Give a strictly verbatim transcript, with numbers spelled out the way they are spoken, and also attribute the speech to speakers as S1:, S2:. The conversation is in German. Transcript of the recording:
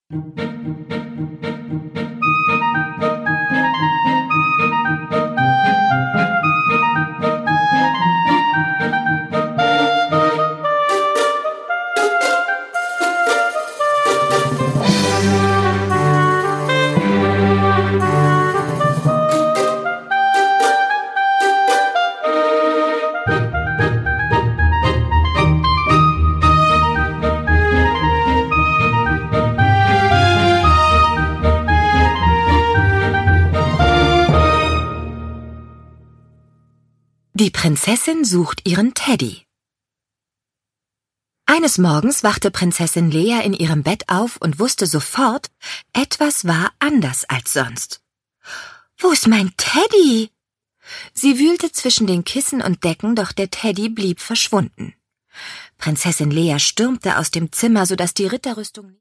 S1: Die Prinzessin sucht ihren Teddy. Eines Morgens wachte Prinzessin Lea in ihrem Bett auf und wusste sofort, etwas war anders als sonst. »Wo ist mein Teddy?« Sie wühlte zwischen den Kissen und Decken, doch der Teddy blieb verschwunden. Prinzessin Lea stürmte aus dem Zimmer, sodass die Ritterrüstung